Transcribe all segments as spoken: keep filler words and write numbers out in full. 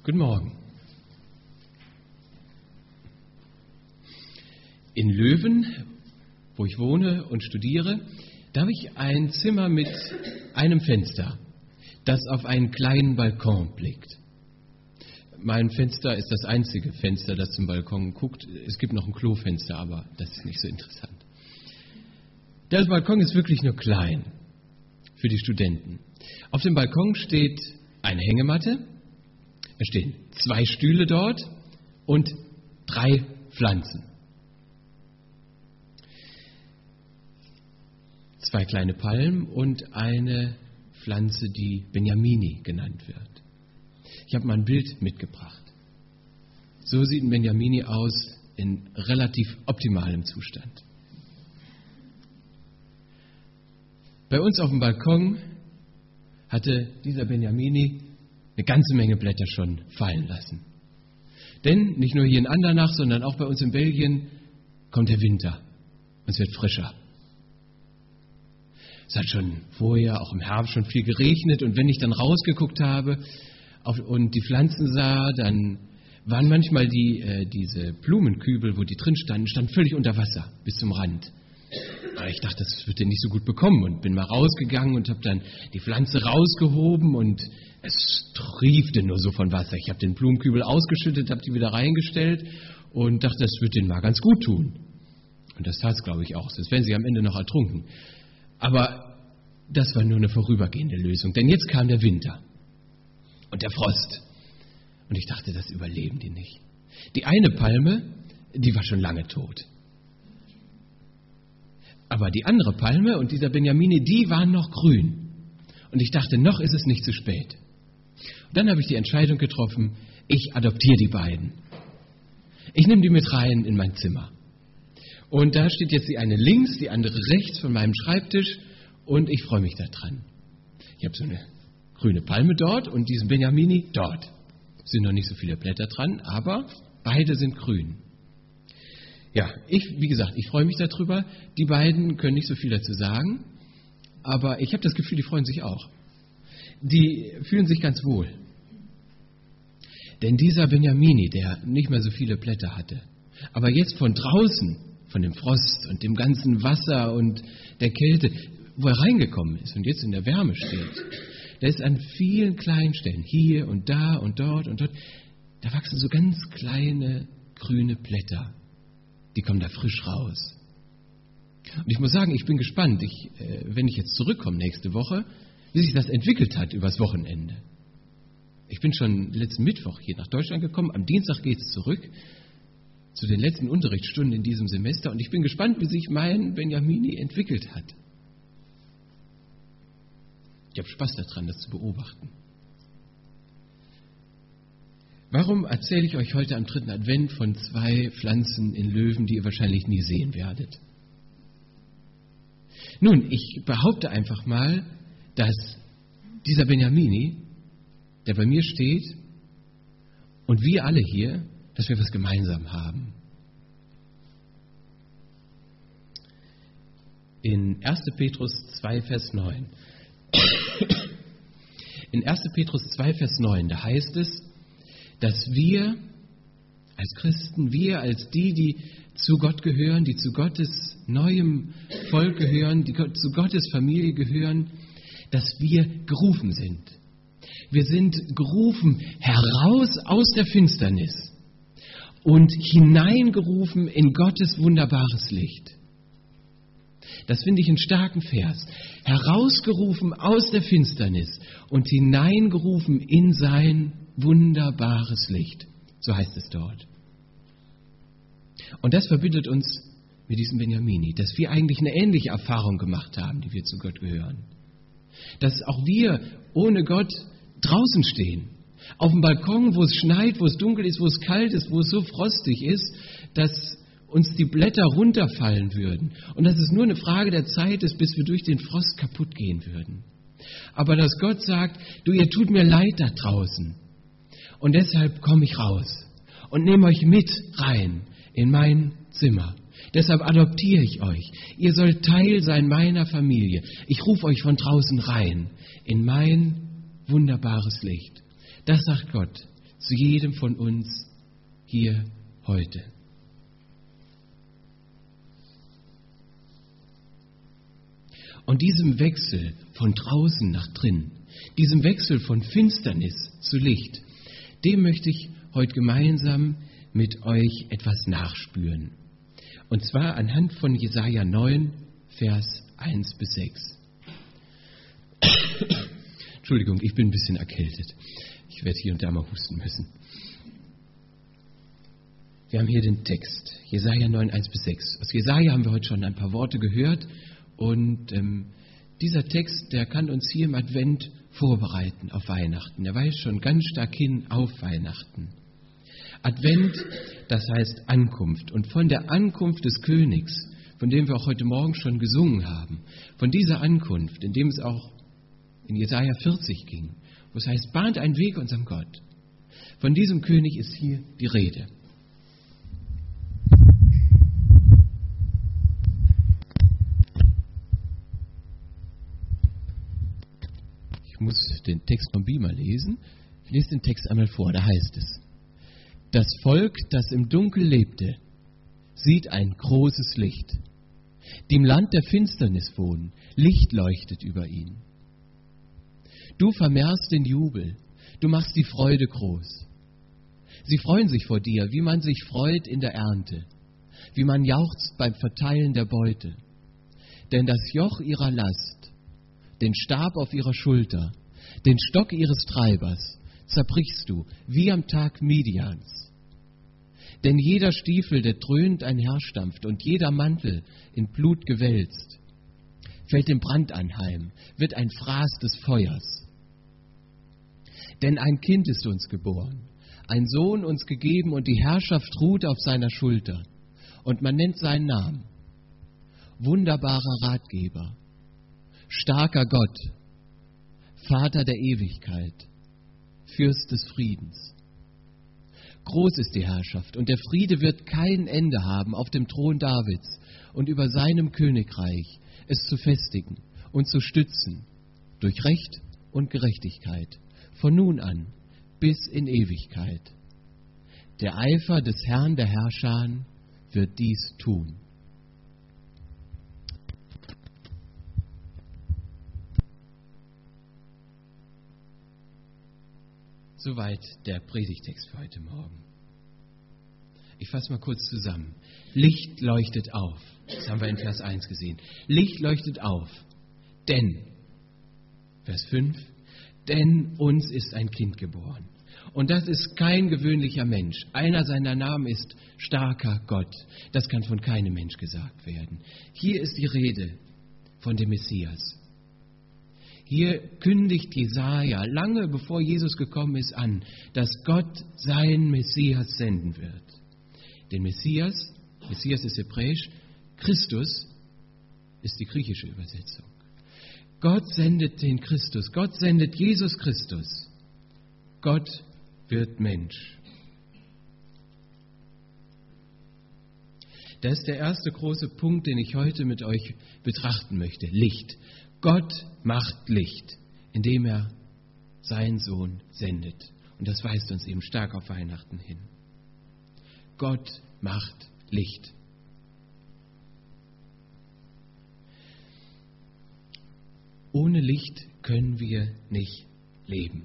Guten Morgen. In Löwen, wo ich wohne und studiere, da habe ich ein Zimmer mit einem Fenster, das auf einen kleinen Balkon blickt. Mein Fenster ist das einzige Fenster, das zum Balkon guckt. Es gibt noch ein Klofenster, aber das ist nicht so interessant. Der Balkon ist wirklich nur klein für die Studenten. Auf dem Balkon steht eine Hängematte, es stehen zwei Stühle dort und drei Pflanzen. Zwei kleine Palmen und eine Pflanze, die Benjamini genannt wird. Ich habe mal ein Bild mitgebracht. So sieht ein Benjamini aus in relativ optimalem Zustand. Bei uns auf dem Balkon hatte dieser Benjamini eine ganze Menge Blätter schon fallen lassen. Denn nicht nur hier in Andernach, sondern auch bei uns in Belgien kommt der Winter und es wird frischer. Es hat schon vorher, auch im Herbst, schon viel geregnet und wenn ich dann rausgeguckt habe auf, und die Pflanzen sah, dann waren manchmal die, äh, diese Blumenkübel, wo die drin standen, standen völlig unter Wasser bis zum Rand. Aber ich dachte, das wird er nicht so gut bekommen und bin mal rausgegangen und habe dann die Pflanze rausgehoben und es triefte nur so von Wasser. Ich habe den Blumenkübel ausgeschüttet, habe die wieder reingestellt und dachte, das wird denen mal ganz gut tun. Und das tat es, glaube ich, auch. Sonst wären sie am Ende noch ertrunken. Aber das war nur eine vorübergehende Lösung, denn jetzt kam der Winter und der Frost. Und ich dachte, das überleben die nicht. Die eine Palme, die war schon lange tot. Aber die andere Palme und dieser Benjamini, die waren noch grün. Und ich dachte, noch ist es nicht zu spät. Und dann habe ich die Entscheidung getroffen, ich adoptiere die beiden. Ich nehme die mit rein in mein Zimmer. Und da steht jetzt die eine links, die andere rechts von meinem Schreibtisch und ich freue mich daran. Ich habe so eine grüne Palme dort und diesen Benjamini dort. Es sind noch nicht so viele Blätter dran, aber beide sind grün. Ja, ich, wie gesagt, ich freue mich darüber. Die beiden können nicht so viel dazu sagen, aber ich habe das Gefühl, die freuen sich auch. Die fühlen sich ganz wohl. Denn dieser Benjamini, der nicht mehr so viele Blätter hatte, aber jetzt von draußen, von dem Frost und dem ganzen Wasser und der Kälte, wo er reingekommen ist und jetzt in der Wärme steht, da ist an vielen kleinen Stellen, hier und da und dort und dort, da wachsen so ganz kleine grüne Blätter. Die kommen da frisch raus. Und ich muss sagen, ich bin gespannt, ich, äh, wenn ich jetzt zurückkomme nächste Woche, wie sich das entwickelt hat übers Wochenende. Ich bin schon letzten Mittwoch hier nach Deutschland gekommen, am Dienstag geht es zurück zu den letzten Unterrichtsstunden in diesem Semester und ich bin gespannt, wie sich mein Benjamini entwickelt hat. Ich habe Spaß daran, das zu beobachten. Warum erzähle ich euch heute am dritten Advent von zwei Pflanzen in Löwen, die ihr wahrscheinlich nie sehen werdet? Nun, ich behaupte einfach mal, dass dieser Benjamini, der bei mir steht, und wir alle hier, dass wir was gemeinsam haben. In erster Petrus zwei, Vers neun. In erster Petrus zwei, Vers neun, da heißt es, dass wir als Christen, wir als die, die zu Gott gehören, die zu Gottes neuem Volk gehören, die zu Gottes Familie gehören, dass wir gerufen sind. Wir sind gerufen heraus aus der Finsternis und hineingerufen in Gottes wunderbares Licht. Das finde ich einen starken Vers. Herausgerufen aus der Finsternis und hineingerufen in sein wunderbares Licht. So heißt es dort. Und das verbindet uns mit diesem Benjamini, dass wir eigentlich eine ähnliche Erfahrung gemacht haben, die wir zu Gott gehören. Dass auch wir ohne Gott draußen stehen. Auf dem Balkon, wo es schneit, wo es dunkel ist, wo es kalt ist, wo es so frostig ist, dass uns die Blätter runterfallen würden. Und dass es nur eine Frage der Zeit ist, bis wir durch den Frost kaputt gehen würden. Aber dass Gott sagt, du, ihr tut mir leid da draußen. Und deshalb komme ich raus und nehme euch mit rein in mein Zimmer. Deshalb adoptiere ich euch. Ihr sollt Teil sein meiner Familie. Ich rufe euch von draußen rein in mein wunderbares Licht. Das sagt Gott zu jedem von uns hier heute. Und diesem Wechsel von draußen nach drin, diesem Wechsel von Finsternis zu Licht, dem möchte ich heute gemeinsam mit euch etwas nachspüren. Und zwar anhand von Jesaja neun, Vers eins bis sechs. Entschuldigung, ich bin ein bisschen erkältet. Ich werde hier und da mal husten müssen. Wir haben hier den Text, Jesaja neun, eins bis sechs. Aus Jesaja haben wir heute schon ein paar Worte gehört. Und ähm, dieser Text, der kann uns hier im Advent vorbereiten auf Weihnachten. Er weist schon ganz stark hin auf Weihnachten. Advent, das heißt Ankunft. Und von der Ankunft des Königs, von dem wir auch heute Morgen schon gesungen haben, von dieser Ankunft, in dem es auch in Jesaja vierzig ging, wo es heißt, bahnt einen Weg unserem Gott. Von diesem König ist hier die Rede. Ich muss den Text vom Beamer lesen. Ich lese den Text einmal vor, da heißt es: Das Volk, das im Dunkel lebte, sieht ein großes Licht. Die im Land der Finsternis wohnen, Licht leuchtet über ihn. Du vermehrst den Jubel, du machst die Freude groß. Sie freuen sich vor dir, wie man sich freut in der Ernte, wie man jauchzt beim Verteilen der Beute. Denn das Joch ihrer Last, den Stab auf ihrer Schulter, den Stock ihres Treibers, zerbrichst du, wie am Tag Midians. Denn jeder Stiefel, der dröhnt einherstampft und jeder Mantel in Blut gewälzt, fällt dem Brand anheim, wird ein Fraß des Feuers. Denn ein Kind ist uns geboren, ein Sohn uns gegeben und die Herrschaft ruht auf seiner Schulter. Und man nennt seinen Namen: Wunderbarer Ratgeber, starker Gott, Vater der Ewigkeit, Fürst des Friedens. Groß ist die Herrschaft und der Friede wird kein Ende haben auf dem Thron Davids und über seinem Königreich, es zu festigen und zu stützen durch Recht und Gerechtigkeit von nun an bis in Ewigkeit. Der Eifer des Herrn der Herrscher wird dies tun. Soweit der Predigtext für heute Morgen. Ich fasse mal kurz zusammen. Licht leuchtet auf. Das haben wir in Vers eins gesehen. Licht leuchtet auf. Denn, Vers fünf, denn uns ist ein Kind geboren. Und das ist kein gewöhnlicher Mensch. Einer seiner Namen ist starker Gott. Das kann von keinem Mensch gesagt werden. Hier ist die Rede von dem Messias. Hier kündigt Jesaja, lange bevor Jesus gekommen ist, an, dass Gott seinen Messias senden wird. Den Messias, Messias ist hebräisch, Christus ist die griechische Übersetzung. Gott sendet den Christus, Gott sendet Jesus Christus. Gott wird Mensch. Das ist der erste große Punkt, den ich heute mit euch betrachten möchte. Licht. Gott macht Licht, indem er seinen Sohn sendet. Und das weist uns eben stark auf Weihnachten hin. Gott macht Licht. Ohne Licht können wir nicht leben.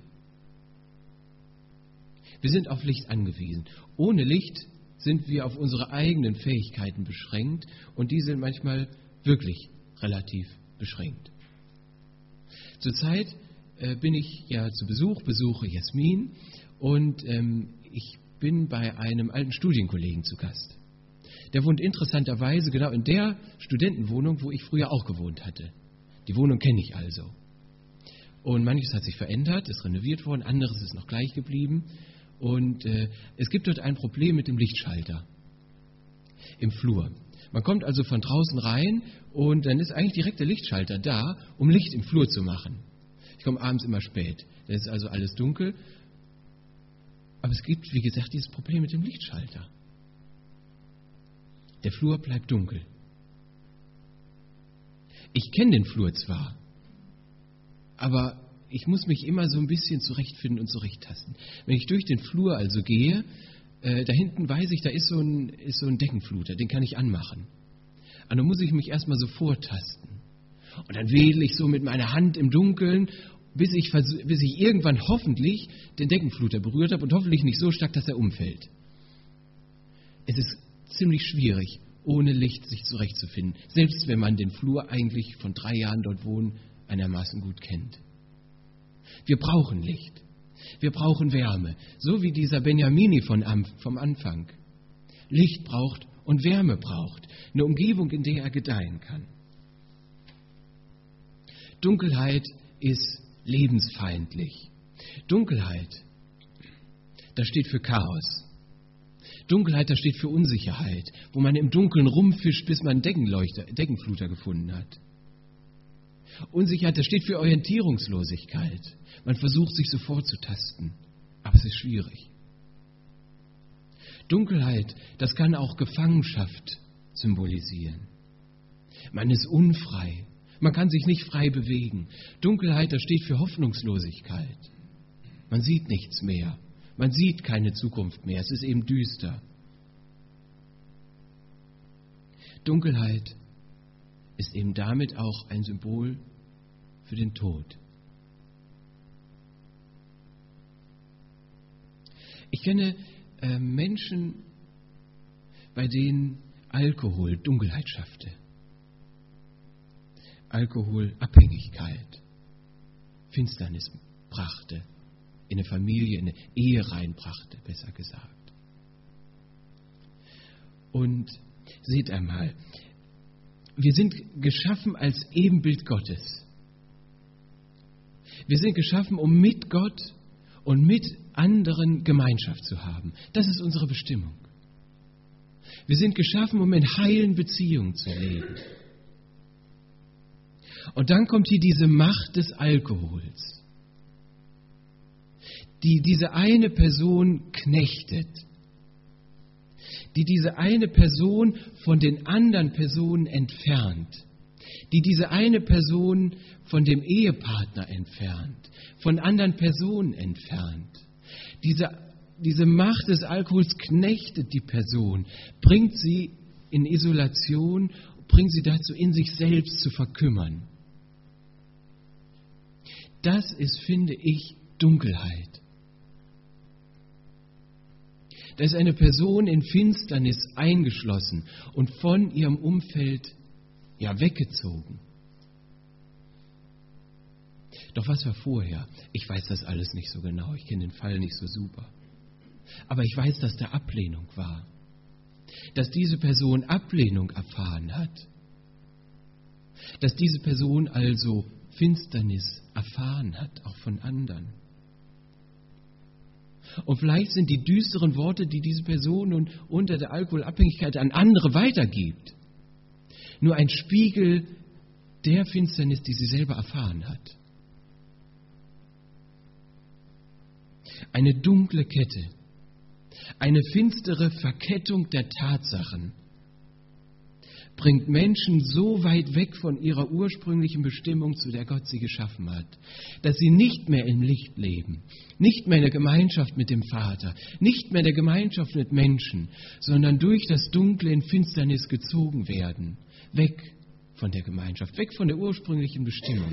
Wir sind auf Licht angewiesen. Ohne Licht sind wir auf unsere eigenen Fähigkeiten beschränkt und die sind manchmal wirklich relativ beschränkt. Zurzeit äh, bin ich ja zu Besuch, besuche Jasmin und ähm, ich bin bei einem alten Studienkollegen zu Gast. Der wohnt interessanterweise genau in der Studentenwohnung, wo ich früher auch gewohnt hatte. Die Wohnung kenne ich also. Und manches hat sich verändert, ist renoviert worden, anderes ist noch gleich geblieben. Und äh, es gibt dort ein Problem mit dem Lichtschalter im Flur. Man kommt also von draußen rein und dann ist eigentlich direkt der Lichtschalter da, um Licht im Flur zu machen. Ich komme abends immer spät, da ist also alles dunkel. Aber es gibt, wie gesagt, dieses Problem mit dem Lichtschalter. Der Flur bleibt dunkel. Ich kenne den Flur zwar, aber ich muss mich immer so ein bisschen zurechtfinden und zurechttasten. Wenn ich durch den Flur also gehe, äh, da hinten weiß ich, da ist so, ein, ist so ein Deckenfluter, den kann ich anmachen. Und dann muss ich mich erstmal so vortasten. Und dann wedel ich so mit meiner Hand im Dunkeln, bis ich, bis ich irgendwann hoffentlich den Deckenfluter berührt habe und hoffentlich nicht so stark, dass er umfällt. Es ist ziemlich schwierig, ohne Licht sich zurechtzufinden, selbst wenn man den Flur eigentlich von drei Jahren dort wohnen einigermaßen gut kennt. Wir brauchen Licht, wir brauchen Wärme, so wie dieser Benjamini von, vom Anfang. Licht braucht und Wärme braucht, eine Umgebung, in der er gedeihen kann. Dunkelheit ist lebensfeindlich. Dunkelheit, das steht für Chaos. Dunkelheit, das steht für Unsicherheit, wo man im Dunkeln rumfischt, bis man einen Deckenleuchter, Deckenfluter gefunden hat. Unsicherheit, das steht für Orientierungslosigkeit. Man versucht, sich so vorzutasten, aber es ist schwierig. Dunkelheit, das kann auch Gefangenschaft symbolisieren. Man ist unfrei, man kann sich nicht frei bewegen. Dunkelheit, das steht für Hoffnungslosigkeit. Man sieht nichts mehr, man sieht keine Zukunft mehr, es ist eben düster. Dunkelheit ist eben damit auch ein Symbol für den Tod. Ich kenne äh, Menschen, bei denen Alkohol Dunkelheit schaffte. Alkoholabhängigkeit, Finsternis brachte, in eine Familie, in eine Ehe reinbrachte, besser gesagt. Und seht einmal, wir sind geschaffen als Ebenbild Gottes. Wir sind geschaffen, um mit Gott und mit anderen Gemeinschaft zu haben. Das ist unsere Bestimmung. Wir sind geschaffen, um in heilen Beziehungen zu leben. Und dann kommt hier diese Macht des Alkohols, die diese eine Person knechtet, die diese eine Person von den anderen Personen entfernt, die diese eine Person von dem Ehepartner entfernt, von anderen Personen entfernt. Diese, diese Macht des Alkohols knechtet die Person, bringt sie in Isolation, bringt sie dazu, in sich selbst zu verkümmern. Das ist, finde ich, Dunkelheit. Da ist eine Person in Finsternis eingeschlossen und von ihrem Umfeld ja weggezogen. Doch was war vorher? Ich weiß das alles nicht so genau, ich kenne den Fall nicht so super. Aber ich weiß, dass da Ablehnung war. Dass diese Person Ablehnung erfahren hat. Dass diese Person also Finsternis erfahren hat, auch von anderen. Und vielleicht sind die düsteren Worte, die diese Person nun unter der Alkoholabhängigkeit an andere weitergibt, nur ein Spiegel der Finsternis, die sie selber erfahren hat. Eine dunkle Kette, eine finstere Verkettung der Tatsachen bringt Menschen so weit weg von ihrer ursprünglichen Bestimmung, zu der Gott sie geschaffen hat, dass sie nicht mehr im Licht leben, nicht mehr in der Gemeinschaft mit dem Vater, nicht mehr in der Gemeinschaft mit Menschen, sondern durch das Dunkle in Finsternis gezogen werden, weg von der Gemeinschaft, weg von der ursprünglichen Bestimmung.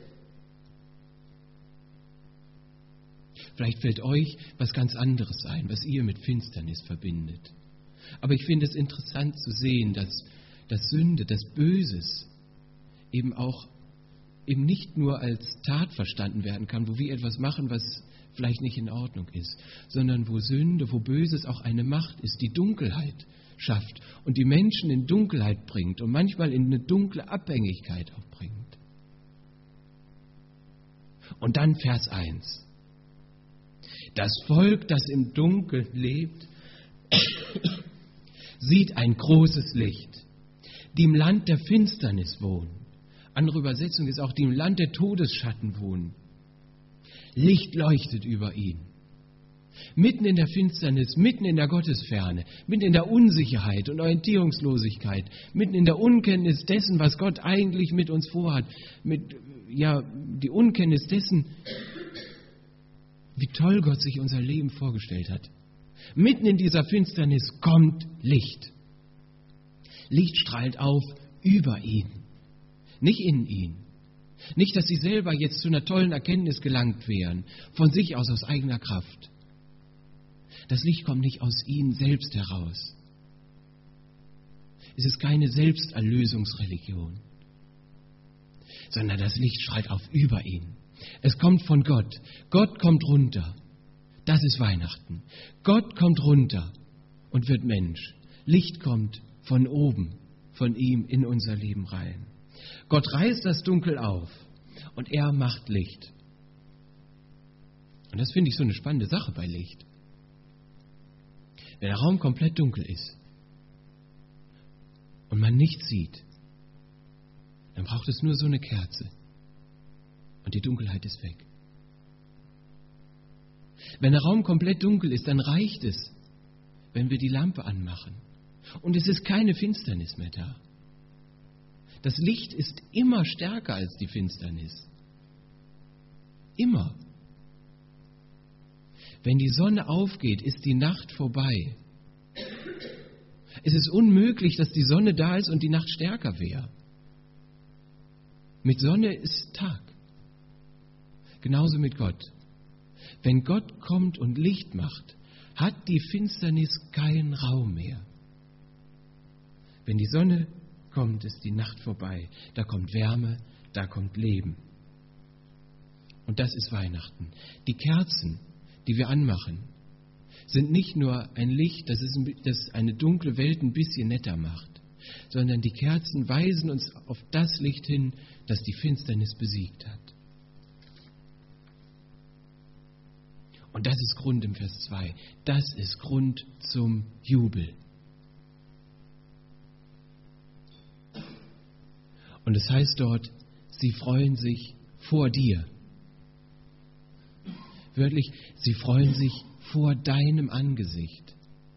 Vielleicht fällt euch was ganz anderes ein, was ihr mit Finsternis verbindet. Aber ich finde es interessant zu sehen, dass dass Sünde, dass Böses eben auch eben nicht nur als Tat verstanden werden kann, wo wir etwas machen, was vielleicht nicht in Ordnung ist, sondern wo Sünde, wo Böses auch eine Macht ist, die Dunkelheit schafft und die Menschen in Dunkelheit bringt und manchmal in eine dunkle Abhängigkeit auch bringt. Und dann Vers eins. Das Volk, das im Dunkeln lebt, sieht ein großes Licht. Die im Land der Finsternis wohnen. Andere Übersetzung ist auch, die im Land der Todesschatten wohnen. Licht leuchtet über ihn. Mitten in der Finsternis, mitten in der Gottesferne, mitten in der Unsicherheit und Orientierungslosigkeit, mitten in der Unkenntnis dessen, was Gott eigentlich mit uns vorhat, mit, ja, die Unkenntnis dessen, wie toll Gott sich unser Leben vorgestellt hat. Mitten in dieser Finsternis kommt Licht. Licht strahlt auf über ihn, nicht in ihn. Nicht, dass sie selber jetzt zu einer tollen Erkenntnis gelangt wären, von sich aus, aus eigener Kraft. Das Licht kommt nicht aus ihnen selbst heraus. Es ist keine Selbsterlösungsreligion, sondern das Licht strahlt auf über ihn. Es kommt von Gott. Gott kommt runter. Das ist Weihnachten. Gott kommt runter und wird Mensch. Licht kommt von oben, von ihm in unser Leben rein. Gott reißt das Dunkel auf und er macht Licht. Und das finde ich so eine spannende Sache bei Licht. Wenn der Raum komplett dunkel ist und man nichts sieht, dann braucht es nur so eine Kerze und die Dunkelheit ist weg. Wenn der Raum komplett dunkel ist, dann reicht es, wenn wir die Lampe anmachen und es ist keine Finsternis mehr da. Das Licht ist immer stärker als die Finsternis. Immer. Wenn die Sonne aufgeht, ist die Nacht vorbei. Es ist unmöglich, dass die Sonne da ist und die Nacht stärker wäre. Mit Sonne ist Tag. Genauso mit Gott. Wenn Gott kommt und Licht macht, hat die Finsternis keinen Raum mehr. Wenn die Sonne kommt, ist die Nacht vorbei. Da kommt Wärme, da kommt Leben. Und das ist Weihnachten. Die Kerzen, die wir anmachen, sind nicht nur ein Licht, das, ist ein, das eine dunkle Welt ein bisschen netter macht, sondern die Kerzen weisen uns auf das Licht hin, das die Finsternis besiegt hat. Und das ist Grund im Vers zwei. Das ist Grund zum Jubel. Und es heißt dort, sie freuen sich vor dir. Wörtlich, sie freuen sich vor deinem Angesicht.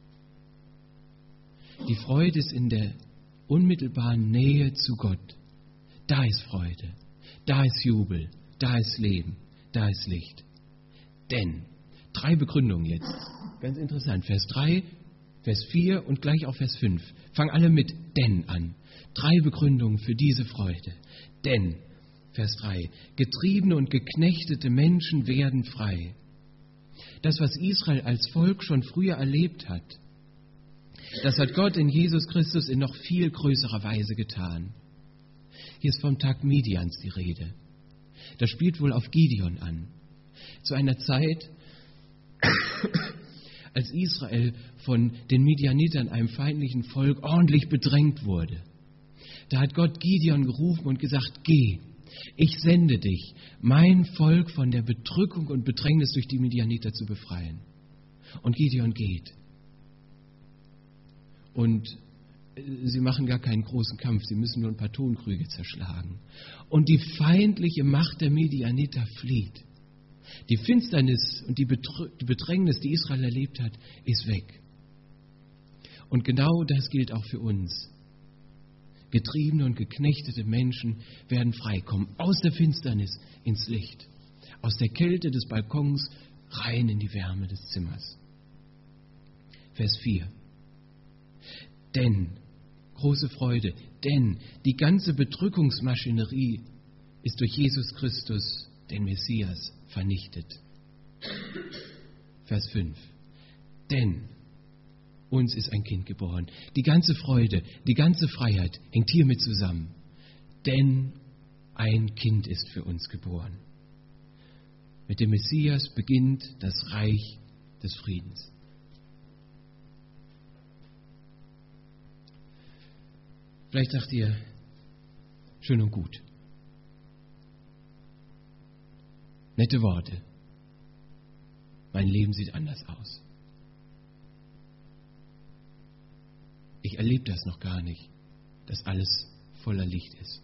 Die Freude ist in der unmittelbaren Nähe zu Gott. Da ist Freude, da ist Jubel, da ist Leben, da ist Licht. Denn, drei Begründungen jetzt, ganz interessant, Vers drei, Vers vier und gleich auch Vers fünf. Fang alle mit denn an. Drei Begründungen für diese Freude. Denn, Vers drei, getriebene und geknechtete Menschen werden frei. Das, was Israel als Volk schon früher erlebt hat, das hat Gott in Jesus Christus in noch viel größerer Weise getan. Hier ist vom Tag Midians die Rede. Das spielt wohl auf Gideon an. Zu einer Zeit, als Israel von den Midianitern, einem feindlichen Volk, ordentlich bedrängt wurde. Da hat Gott Gideon gerufen und gesagt, geh, ich sende dich, mein Volk von der Bedrückung und Bedrängnis durch die Midianiter zu befreien. Und Gideon geht. Und sie machen gar keinen großen Kampf, sie müssen nur ein paar Tonkrüge zerschlagen. Und die feindliche Macht der Midianiter flieht. Die Finsternis und die Bedrängnis, die Israel erlebt hat, ist weg. Und genau das gilt auch für uns. Getriebene und geknechtete Menschen werden freikommen, aus der Finsternis ins Licht, aus der Kälte des Balkons rein in die Wärme des Zimmers. Vers vier. Denn, große Freude, denn die ganze Bedrückungsmaschinerie ist durch Jesus Christus, den Messias, vernichtet. Vers fünf. Denn uns ist ein Kind geboren. Die ganze Freude, die ganze Freiheit hängt hiermit zusammen. Denn ein Kind ist für uns geboren. Mit dem Messias beginnt das Reich des Friedens. Vielleicht sagt ihr, schön und gut. Nette Worte. Mein Leben sieht anders aus. Ich erlebe das noch gar nicht, dass alles voller Licht ist.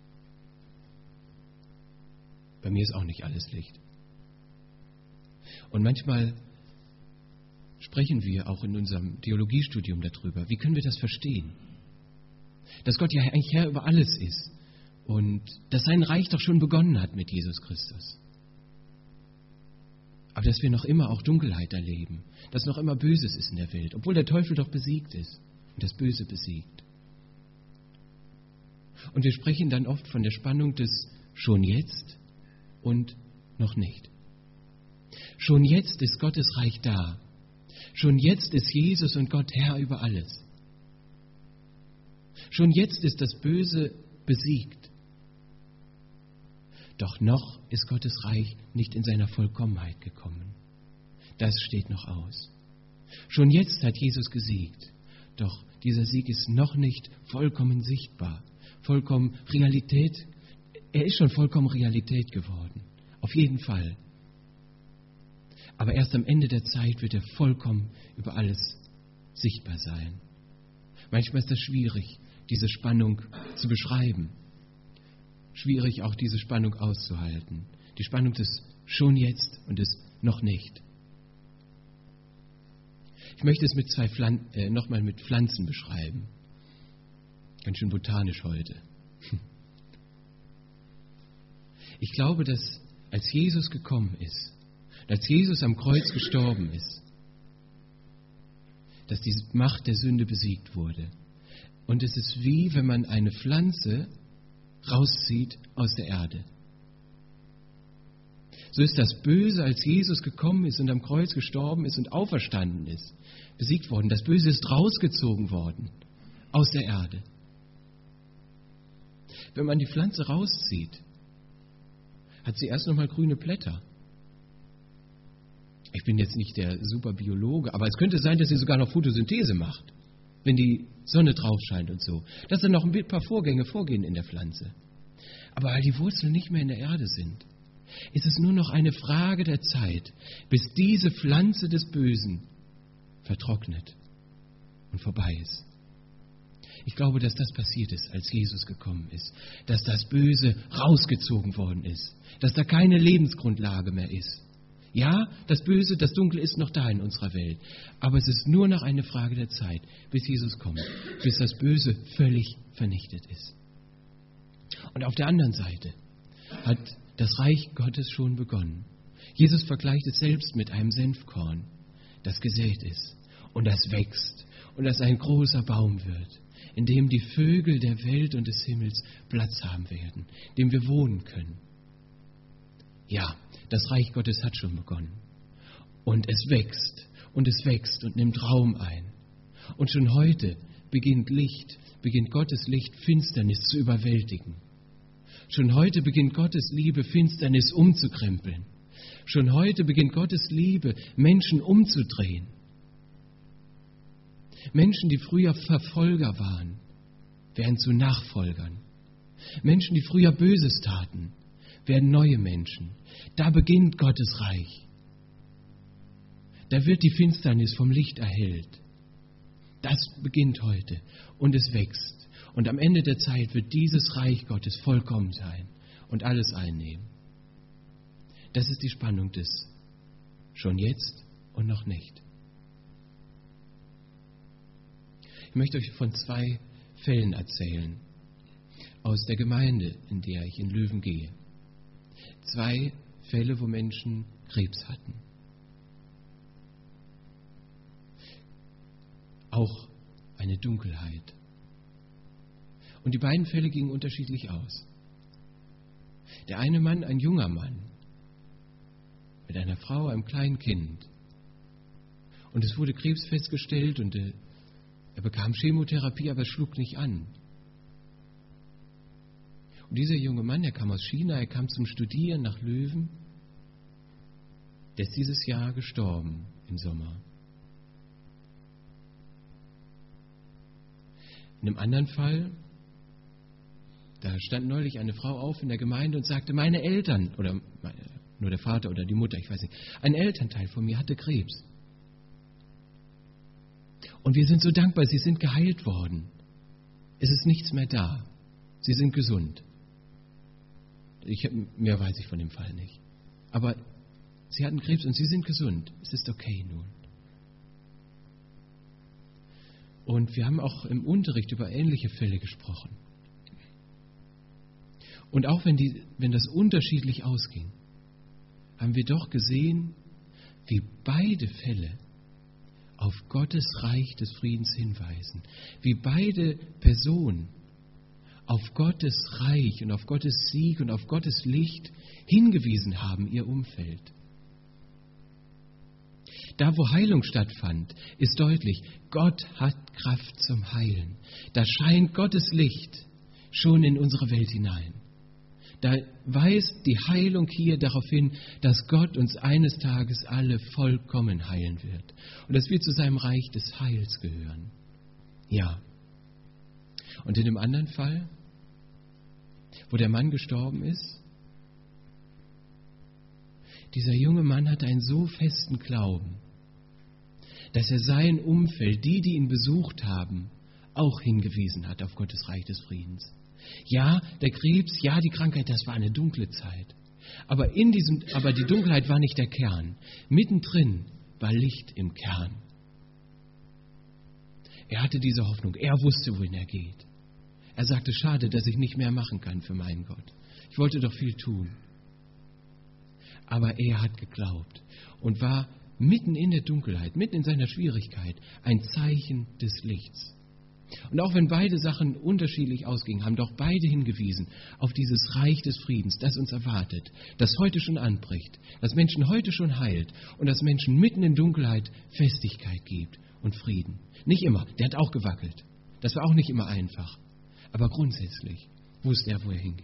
Bei mir ist auch nicht alles Licht. Und manchmal sprechen wir auch in unserem Theologiestudium darüber. Wie können wir das verstehen? Dass Gott ja eigentlich Herr über alles ist und dass sein Reich doch schon begonnen hat mit Jesus Christus. Aber dass wir noch immer auch Dunkelheit erleben, dass noch immer Böses ist in der Welt, obwohl der Teufel doch besiegt ist und das Böse besiegt. Und wir sprechen dann oft von der Spannung des schon jetzt und noch nicht. Schon jetzt ist Gottes Reich da. Schon jetzt ist Jesus und Gott Herr über alles. Schon jetzt ist das Böse besiegt. Doch noch ist Gottes Reich nicht in seiner Vollkommenheit gekommen. Das steht noch aus. Schon jetzt hat Jesus gesiegt. Doch dieser Sieg ist noch nicht vollkommen sichtbar, vollkommen Realität. Er ist schon vollkommen Realität geworden. Auf jeden Fall. Aber erst am Ende der Zeit wird er vollkommen über alles sichtbar sein. Manchmal ist das schwierig, diese Spannung zu beschreiben. Schwierig auch diese Spannung auszuhalten. Die Spannung des schon jetzt und des noch nicht. Ich möchte es mit zwei Pflan- äh, nochmal mit Pflanzen beschreiben. Ganz schön botanisch heute. Ich glaube, dass als Jesus gekommen ist, als Jesus am Kreuz gestorben ist, dass die Macht der Sünde besiegt wurde. Und es ist wie, wenn man eine Pflanze rauszieht aus der Erde. So ist das Böse, als Jesus gekommen ist und am Kreuz gestorben ist und auferstanden ist, besiegt worden. Das Böse ist rausgezogen worden aus der Erde. Wenn man die Pflanze rauszieht, hat sie erst nochmal grüne Blätter. Ich bin jetzt nicht der Superbiologe, aber es könnte sein, dass sie sogar noch Photosynthese macht, wenn die Sonne drauf scheint und so. Dass dann noch ein paar Vorgänge vorgehen in der Pflanze. Aber weil die Wurzeln nicht mehr in der Erde sind, ist es nur noch eine Frage der Zeit, bis diese Pflanze des Bösen vertrocknet und vorbei ist. Ich glaube, dass das passiert ist, als Jesus gekommen ist. Dass das Böse rausgezogen worden ist. Dass da keine Lebensgrundlage mehr ist. Ja, das Böse, das Dunkle ist noch da in unserer Welt. Aber es ist nur noch eine Frage der Zeit, bis Jesus kommt. Bis das Böse völlig vernichtet ist. Und auf der anderen Seite hat das Reich Gottes schon begonnen. Jesus vergleicht es selbst mit einem Senfkorn, das gesät ist und das wächst und das ein großer Baum wird, in dem die Vögel der Welt und des Himmels Platz haben werden, in dem wir wohnen können. Ja, das Reich Gottes hat schon begonnen. Und es wächst und es wächst und nimmt Raum ein. Und schon heute beginnt Licht, beginnt Gottes Licht, Finsternis zu überwältigen. Schon heute beginnt Gottes Liebe, Finsternis umzukrempeln. Schon heute beginnt Gottes Liebe, Menschen umzudrehen. Menschen, die früher Verfolger waren, werden zu Nachfolgern. Menschen, die früher Böses taten, werden neue Menschen. Da beginnt Gottes Reich. Da wird die Finsternis vom Licht erhellt. Das beginnt heute und es wächst. Und am Ende der Zeit wird dieses Reich Gottes vollkommen sein und alles einnehmen. Das ist die Spannung des schon jetzt und noch nicht. Ich möchte euch von zwei Fällen erzählen aus der Gemeinde, in der ich in Löwen gehe. Zwei Fälle, wo Menschen Krebs hatten. Auch eine Dunkelheit. Und die beiden Fälle gingen unterschiedlich aus. Der eine Mann, ein junger Mann, mit einer Frau, einem kleinen Kind. Und es wurde Krebs festgestellt und er bekam Chemotherapie, aber es schlug nicht an. Und dieser junge Mann, der kam aus China, er kam zum Studieren nach Löwen. Der ist dieses Jahr gestorben im Sommer. In einem anderen Fall, da stand neulich eine Frau auf in der Gemeinde und sagte, meine Eltern, oder meine, nur der Vater oder die Mutter, ich weiß nicht, ein Elternteil von mir hatte Krebs. Und wir sind so dankbar, sie sind geheilt worden. Es ist nichts mehr da. Sie sind gesund. Ich, mehr weiß ich von dem Fall nicht. Aber Sie hatten Krebs und sie sind gesund. Es ist okay nun. Und wir haben auch im Unterricht über ähnliche Fälle gesprochen. Und auch wenn, die, wenn das unterschiedlich ausging, haben wir doch gesehen, wie beide Fälle auf Gottes Reich des Friedens hinweisen. Wie beide Personen auf Gottes Reich und auf Gottes Sieg und auf Gottes Licht hingewiesen haben, ihr Umfeld. Da, wo Heilung stattfand, ist deutlich, Gott hat Kraft zum Heilen. Da scheint Gottes Licht schon in unsere Welt hinein. Da weist die Heilung hier darauf hin, dass Gott uns eines Tages alle vollkommen heilen wird und dass wir zu seinem Reich des Heils gehören. Ja. Und in dem anderen Fall, wo der Mann gestorben ist, dieser junge Mann hatte einen so festen Glauben, dass er sein Umfeld, die, die ihn besucht haben, auch hingewiesen hat auf Gottes Reich des Friedens. Ja, der Krebs, ja, die Krankheit, das war eine dunkle Zeit. Aber, in diesem, aber die Dunkelheit war nicht der Kern. Mittendrin war Licht im Kern. Er hatte diese Hoffnung. Er wusste, wohin er geht. Er sagte, schade, dass ich nicht mehr machen kann für meinen Gott. Ich wollte doch viel tun. Aber er hat geglaubt und war mitten in der Dunkelheit, mitten in seiner Schwierigkeit, ein Zeichen des Lichts. Und auch wenn beide Sachen unterschiedlich ausgingen, haben doch beide hingewiesen auf dieses Reich des Friedens, das uns erwartet, das heute schon anbricht, das Menschen heute schon heilt und das Menschen mitten in Dunkelheit Festigkeit gibt und Frieden. Nicht immer, der hat auch gewackelt. Das war auch nicht immer einfach. Aber grundsätzlich wusste er, wo er hingeht.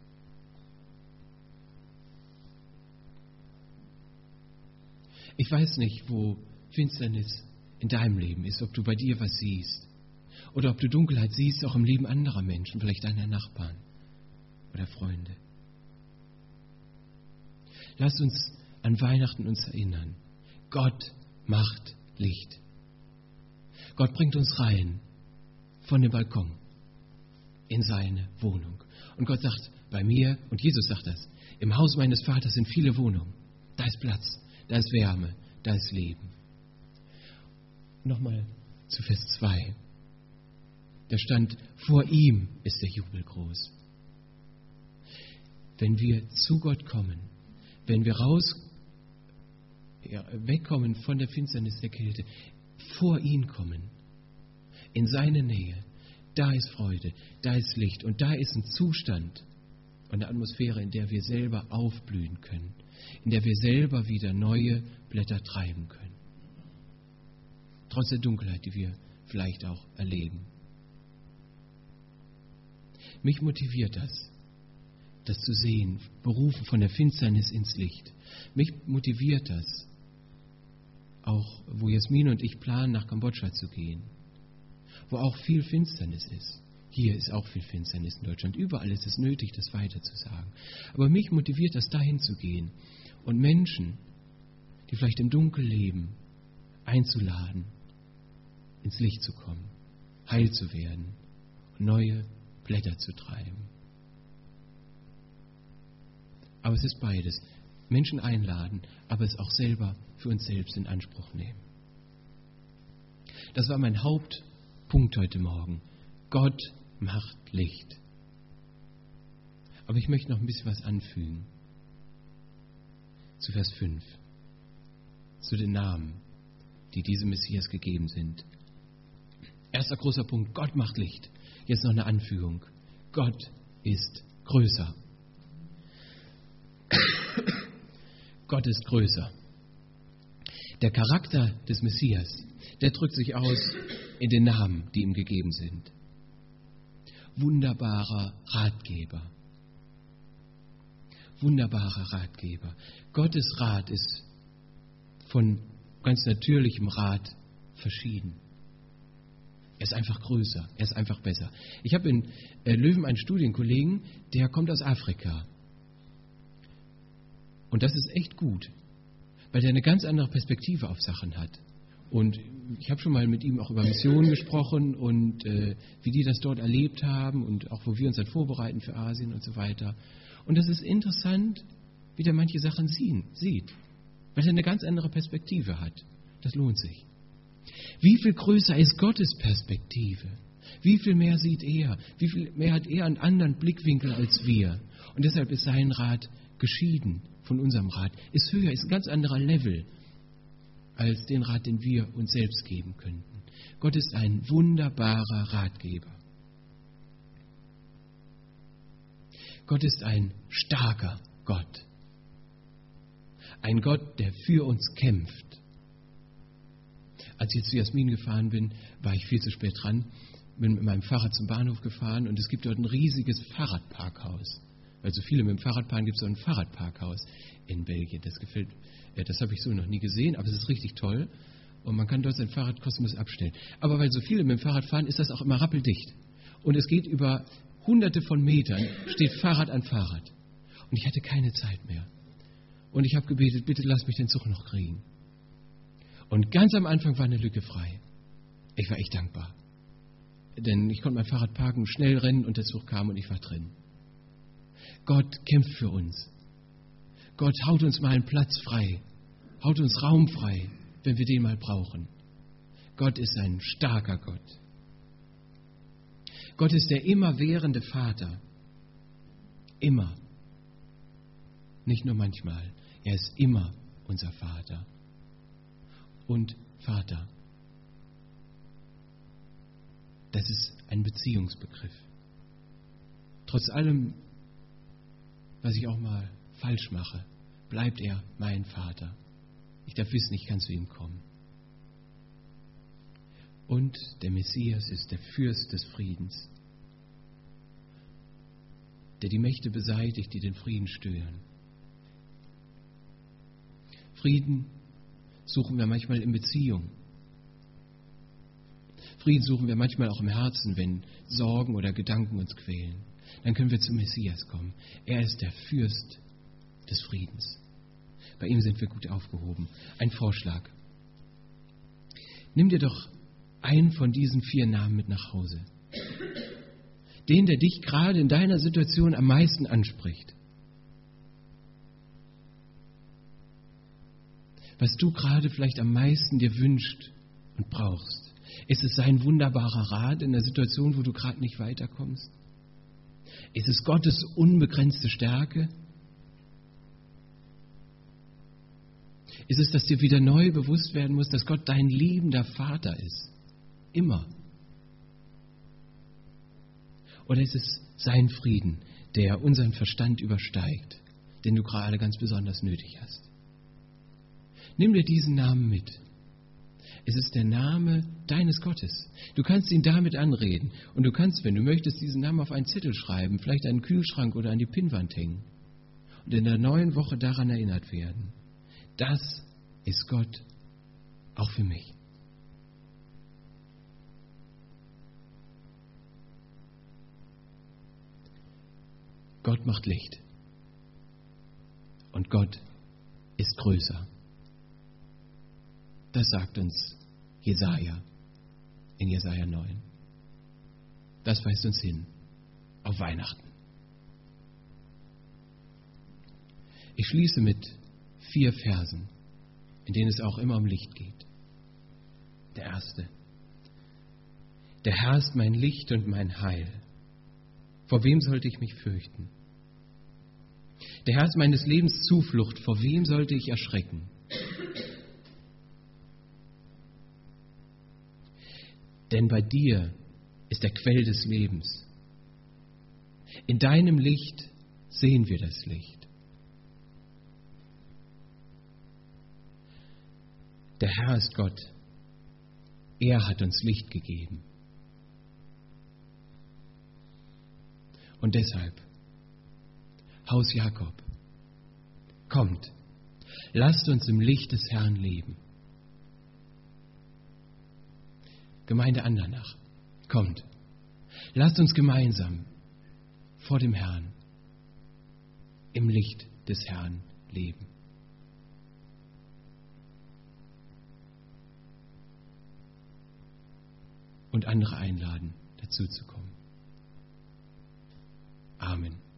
Ich weiß nicht, wo Finsternis in deinem Leben ist, ob du bei dir was siehst. Oder ob du Dunkelheit siehst, auch im Leben anderer Menschen, vielleicht deiner Nachbarn oder Freunde. Lass uns an Weihnachten uns erinnern. Gott macht Licht. Gott bringt uns rein von dem Balkon in seine Wohnung. Und Gott sagt, bei mir, und Jesus sagt das, im Haus meines Vaters sind viele Wohnungen. Da ist Platz, da ist Wärme, da ist Leben. Nochmal zu Vers zwei. Da stand, vor ihm ist der Jubel groß. Wenn wir zu Gott kommen, wenn wir raus, ja, wegkommen von der Finsternis der Kälte, vor ihn kommen, in seine Nähe, da ist Freude, da ist Licht und da ist ein Zustand und eine Atmosphäre, in der wir selber aufblühen können, in der wir selber wieder neue Blätter treiben können. Trotz der Dunkelheit, die wir vielleicht auch erleben. Mich motiviert das, das zu sehen, berufen von der Finsternis ins Licht. Mich motiviert das, auch wo Jasmin und ich planen, nach Kambodscha zu gehen, wo auch viel Finsternis ist. Hier ist auch viel Finsternis in Deutschland. Überall ist es nötig, das weiterzusagen. Aber mich motiviert das, dahin zu gehen und Menschen, die vielleicht im Dunkel leben, einzuladen, ins Licht zu kommen, heil zu werden und neue Blätter zu treiben. Aber es ist beides. Menschen einladen, aber es auch selber für uns selbst in Anspruch nehmen. Das war mein Hauptpunkt heute Morgen. Gott macht Licht. Aber ich möchte noch ein bisschen was anfügen. Zu Vers fünf. Zu den Namen, die diesem Messias gegeben sind. Erster großer Punkt, Gott macht Licht. Jetzt noch eine Anfügung. Gott ist größer. Gott ist größer. Der Charakter des Messias, der drückt sich aus in den Namen, die ihm gegeben sind. Wunderbarer Ratgeber. Wunderbarer Ratgeber. Gottes Rat ist von ganz natürlichem Rat verschieden. Er ist einfach größer, er ist einfach besser. Ich habe in äh, Löwen einen Studienkollegen, der kommt aus Afrika. Und das ist echt gut, weil der eine ganz andere Perspektive auf Sachen hat. Und ich habe schon mal mit ihm auch über Missionen gesprochen und äh, wie die das dort erlebt haben und auch wo wir uns dann vorbereiten für Asien und so weiter. Und das ist interessant, wie der manche Sachen sehen, sieht. weil er eine ganz andere Perspektive hat. Das lohnt sich. Wie viel größer ist Gottes Perspektive? Wie viel mehr sieht er? Wie viel mehr hat er einen anderen Blickwinkel als wir? Und deshalb ist sein Rat geschieden von unserem Rat. Ist höher, ist ein ganz anderer Level als den Rat, den wir uns selbst geben könnten. Gott ist ein wunderbarer Ratgeber. Gott ist ein starker Gott. Ein Gott, der für uns kämpft. Als ich jetzt zu Jasmin gefahren bin, war ich viel zu spät dran, bin mit meinem Fahrrad zum Bahnhof gefahren und es gibt dort ein riesiges Fahrradparkhaus. Weil so viele mit dem Fahrrad fahren, gibt es so ein Fahrradparkhaus in Belgien. Das gefällt, ja, das habe ich so noch nie gesehen, aber es ist richtig toll und man kann dort sein Fahrrad kostenlos abstellen. Aber weil so viele mit dem Fahrrad fahren, ist das auch immer rappeldicht. Und es geht über hunderte von Metern, steht Fahrrad an Fahrrad. Und ich hatte keine Zeit mehr. Und ich habe gebetet, bitte lass mich den Zug noch kriegen. Und ganz am Anfang war eine Lücke frei. Ich war echt dankbar. Denn ich konnte mein Fahrrad parken, schnell rennen und der Zug kam und ich war drin. Gott kämpft für uns. Gott haut uns mal einen Platz frei. Haut uns Raum frei, wenn wir den mal brauchen. Gott ist ein starker Gott. Gott ist der immerwährende Vater. Immer. Nicht nur manchmal. Er ist immer unser Vater. Und Vater. Das ist ein Beziehungsbegriff. Trotz allem, was ich auch mal falsch mache, bleibt er mein Vater. Ich darf wissen, ich kann zu ihm kommen. Und der Messias ist der Fürst des Friedens, der die Mächte beseitigt, die den Frieden stören. Frieden suchen wir manchmal in Beziehung. Frieden suchen wir manchmal auch im Herzen, wenn Sorgen oder Gedanken uns quälen. Dann können wir zum Messias kommen. Er ist der Fürst des Friedens. Bei ihm sind wir gut aufgehoben. Ein Vorschlag. Nimm dir doch einen von diesen vier Namen mit nach Hause. Den, der dich gerade in deiner Situation am meisten anspricht. Was du gerade vielleicht am meisten dir wünscht und brauchst. Ist es sein wunderbarer Rat in der Situation, wo du gerade nicht weiterkommst? Ist es Gottes unbegrenzte Stärke? Ist es, dass dir wieder neu bewusst werden muss, dass Gott dein liebender Vater ist? Immer. Oder ist es sein Frieden, der unseren Verstand übersteigt, den du gerade ganz besonders nötig hast? Nimm dir diesen Namen mit. Es ist der Name deines Gottes. Du kannst ihn damit anreden. Und du kannst, wenn du möchtest, diesen Namen auf einen Zettel schreiben, vielleicht an den Kühlschrank oder an die Pinnwand hängen. Und in der neuen Woche daran erinnert werden. Das ist Gott auch für mich. Gott macht Licht. Und Gott ist größer. Das sagt uns Jesaja in Jesaja neun. Das weist uns hin auf Weihnachten. Ich schließe mit vier Versen, in denen es auch immer um Licht geht. Der erste. Der Herr ist mein Licht und mein Heil. Vor wem sollte ich mich fürchten? Der Herr ist meines Lebens Zuflucht. Vor wem sollte ich erschrecken? Denn bei dir ist der Quell des Lebens. In deinem Licht sehen wir das Licht. Der Herr ist Gott. Er hat uns Licht gegeben. Und deshalb, Haus Jakob, kommt, lasst uns im Licht des Herrn leben. Gemeinde Andernach, kommt, lasst uns gemeinsam vor dem Herrn im Licht des Herrn leben. Und andere einladen, dazu zu kommen. Amen.